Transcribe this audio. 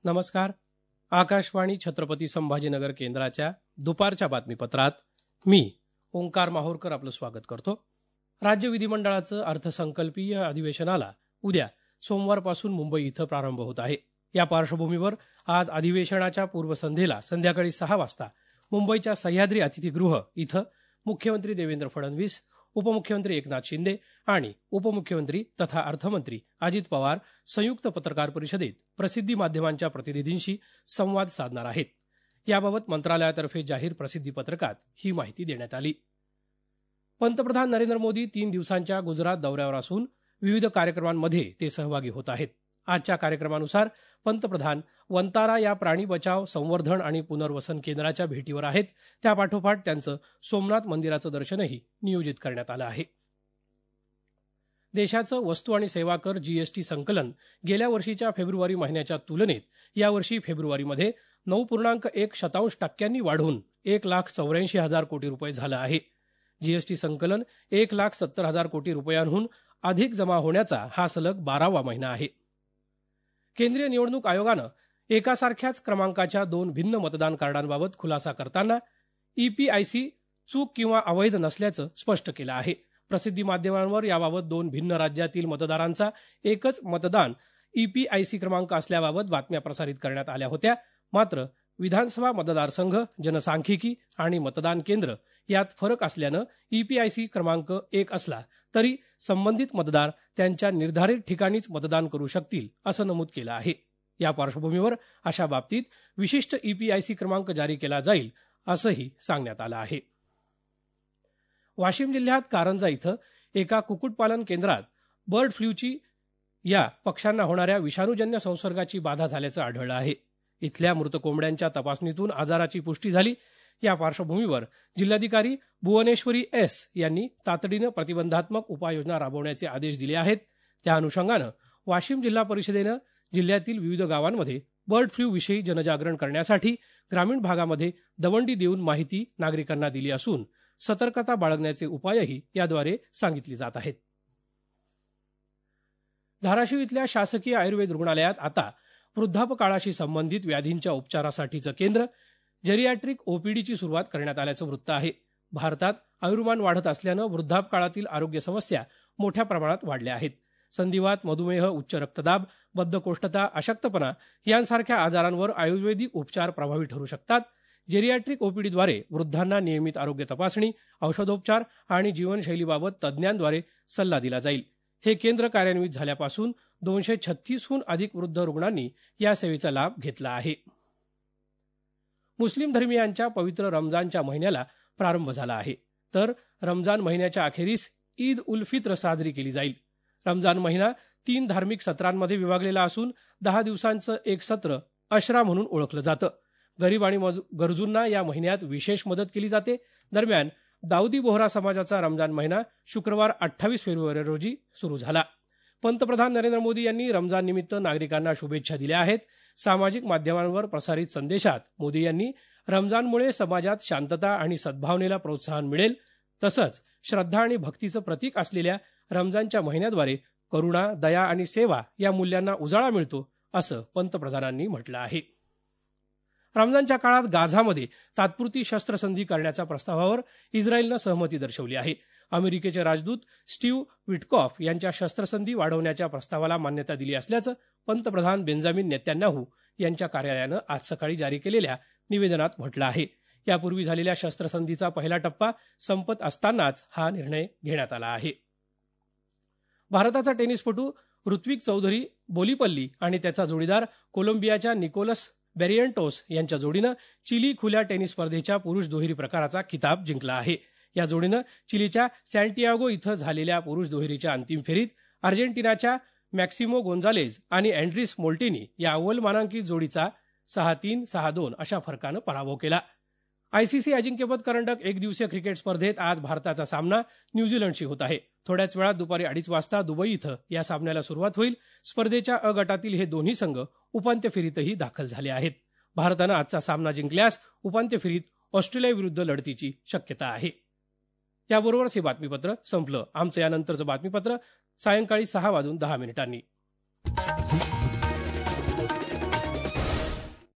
नमस्कार. आकाशवाणी छत्रपती संभाजीनगर केंद्राच्या दुपारच्या बातमीपत्रात मी ओंकार माहूरकर आपलं स्वागत करतो. राज्य विधिमंडळाचं अर्थसंकल्पीय अधिवेशनाला उद्या सोमवारपासून मुंबई इथं प्रारंभ होत आहे. या पार्श्वभूमीवर आज अधिवेशनाच्या पूर्वसंध्येला संध्याकाळी 6 वाजता मुंबईच्या सह्याद्री अतिथीगृह इथं मुख्यमंत्री देवेंद्र फडणवीस, उपमुख्यमंत्री एकनाथ शिंदे आणि उपमुख्यमंत्री तथा अर्थमंत्री अजित पवार संयुक्त पत्रकार परिषदेत प्रसिद्धी माध्यमांच्या प्रतिनिधींशी संवाद साधणार आहेत. याबाबत मंत्रालयातर्फे जाहीर प्रसिद्धी पत्रकात ही माहिती देण्यात आली. पंतप्रधान नरेंद्र मोदी 3 दिवसांच्या गुजरात दौऱ्यावर असून विविध कार्यक्रमांमध्ये ते सहभागी होत आहेत. आजच्या कार्यक्रमानुसार पंतप्रधान वंतारा या प्राणी बचाव, संवर्धन आणि पुनर्वसन केंद्राच्या भेटीवर आहेत. त्यापाठोपाठ त्यांचं सोमनाथ मंदिराचं दर्शनही नियोजित करण्यात आलं आहे. देशाचं वस्तू आणि सेवा कर जीएसटी संकलन गेल्या वर्षीच्या फेब्रुवारी महिन्याच्या तुलनेत यावर्षी फेब्रुवारीमध्ये 9.1% वाढून 1,84,000 कोटी रुपये झालं आहे. जीएसटी संकलन 1,70,000 कोटी रुपयांहून अधिक जमा होण्याचा हा सलग 12वा महिना आहे. केंद्रीय निवडणूक आयोगानं एकासारख्याच क्रमांकाच्या 2 भिन्न मतदान कार्डांबाबत खुलासा करताना ईपीआयसी चूक किंवा अवैध नसल्याचं स्पष्ट केलं आहे. प्रसिद्धी माध्यमांवर याबाबत 2 भिन्न राज्यातील मतदारांचा एकच मतदान ईपीआयसी क्रमांक असल्याबाबत बातम्या प्रसारित करण्यात आल्या होत्या. मात्र विधानसभा मतदारसंघ, जनसांख्यिकी आणि मतदान केंद्र यात फरक असल्यानं ईपीआयसी क्रमांक एक असला तरी संबंधित मतदार त्यांच्या निर्धारित ठिकाणीच मतदान करू शकतील असं नमूद केलं आहे. या पार्श्वभूमीवर अशा बाबतीत विशिष्ट ईपीआयसी क्रमांक जारी केला जाईल असंही सांगण्यात आलं आहे. वाशिम जिल्ह्यात कारंजा इथं एका कुक्कुटपालन केंद्रात बर्ड फ्लूची या पक्ष्यांना होणाऱ्या विषाणूजन्य संसर्गाची बाधा झाल्याचं आढळलं आहे. इथल्या मृत कोंबड्यांच्या तपासणीतून आजाराची पुष्टी झाली. या पार्श्वभूमीवर जिल्हाधिकारी भुवनेश्वरी एस यांनी तातडीनं प्रतिबंधात्मक उपाययोजना राबवण्याचे आदेश दिले आहेत. त्या अनुषंगानं वाशिम जिल्हा परिषदेनं जिल्ह्यातील विविध गावांमध्ये बर्ड फ्लू विषयी जनजागरण करण्यासाठी ग्रामीण भागामध्ये दवंडी देऊन माहिती नागरिकांना दिली असून सतर्कता बाळगण्याचे उपायही याद्वारे सांगितले जात आहेत. धाराशिव इथल्या शासकीय आयुर्वेद रुग्णालयात आता वृद्धापकाळाशी संबंधित व्याधींच्या उपचारासाठीचं केंद्र जेरियाट्रिक ओपीडीची सुरुवात करण्यात आल्याचं वृत्त आहे. भारतात आयुर्मान वाढत असल्यानं वृद्धापकाळातील आरोग्य समस्या मोठ्या प्रमाणात वाढल्या आहेत. संधिवात, मधुमेह, उच्च रक्तदाब, बद्धकोष्ठता, अशक्तपणा यांसारख्या आजारांवर आयुर्वेदिक उपचार प्रभावी ठरू शकतात. जेरियाट्रिक ओपीडीद्वारे वृद्धांना नियमित आरोग्य तपासणी, औषधोपचार आणि जीवनशैलीबाबत तज्ज्ञांद्वारे सल्ला दिला जाईल. हे केंद्र कार्यान्वित झाल्यापासून 236हून अधिक वृद्ध रुग्णांनी या सेवेचा लाभ घेतला आहे. मुस्लिम धर्मियांच्या पवित्र रमजानच्या महिन्याला प्रारंभ झाला आहे. तर रमजान महिन्याच्या अखेरीस ईद उल फित्र साजरी केली जाईल. रमजान महिना 3 धार्मिक सत्रांमध्ये विभागलेला असून 10 दिवसांचं एक सत्र अशरा म्हणून ओळखलं जातं. गरीब आणि गरजूंना या महिन्यात विशेष मदत केली जाते. दरम्यान दाऊदी बोहरा समाजाचा रमजान महिना शुक्रवार 28 फेब्रुवारी रोजी सुरू झाला. पंतप्रधान नरेंद्र मोदी यांनी रमजान निमित्त नागरिकांना शुभेच्छा दिल्या आहेत. सामाजिक माध्यमांवर प्रसारित संदेशात मोदी यांनी रमजानमुळे समाजात शांतता आणि सद्भावनेला प्रोत्साहन मिळेल, तसंच श्रद्धा आणि भक्तीचं प्रतीक असलेल्या रमजानच्या महिन्याद्वारे करुणा, दया आणि सेवा या मूल्यांना उजाळा मिळतो असं पंतप्रधानांनी म्हटलं आहे. रमजानच्या काळात गाझामध्ये तात्पुरती शस्त्रसंधी करण्याच्या प्रस्तावावर इस्रायलनं सहमती दर्शवली आहे. अमेरिकेचे राजदूत स्टीव्ह विटकॉफ यांच्या शस्त्रसंधी वाढवण्याच्या प्रस्तावाला मान्यता दिली असल्याचं पंतप्रधान बेंजामिन नेत्यान्याहू यांच्या कार्यालयानं आज सकाळी जारी केलेल्या निवेदनात म्हटलं आहे. यापूर्वी झालेल्या शस्त्रसंधीचा पहिला टप्पा संपत असतानाच हा निर्णय घेण्यात आला आहे. भारताचा टेनिसपटू ऋत्विक चौधरी बोलीपल्ली आणि त्याचा जोडीदार कोलंबियाच्या निकोलस बेरियंटोस यांच्या जोडीनं चिली खुल्या टेनिस स्पर्धेच्या पुरुष दुहेरी प्रकाराचा खिताब जिंकला आहे. या जोडीनं चिलीच्या सॅन्टियागो इथं झालेल्या पुरुष दुहेरीच्या अंतिम फेरीत अर्जेंटिनाच्या मॅक्सिमो गोन्झालेज आणि अँड्रिस मोल्टिनी या अव्वल मानांकित जोडीचा 6-3, 6-2 अशा फरकानं पराभव केला. आयसीसी अजिंक्यपद करंडक एकदिवसीय क्रिकेट स्पर्धेत आज भारताचा सामना न्यूझीलंडशी होत आहे. थोड्याच वेळात दुपारी 2:30 वाजता दुबई इथं या सामन्याला सुरुवात होईल. स्पर्धेच्या अ गटातील हे दोन्ही संघ उपांत्य फेरीतही दाखल झाले आहेत. भारतानं आजचा सामना जिंकल्यास उपांत्य फेरीत ऑस्ट्रेलियाविरुद्ध लढतीची शक्यता आहे. याबरोबरच हे बातमीपत्र संपलं. आमचं यानंतरचं बातमीपत्र सायंकाळी 6:10 वाजून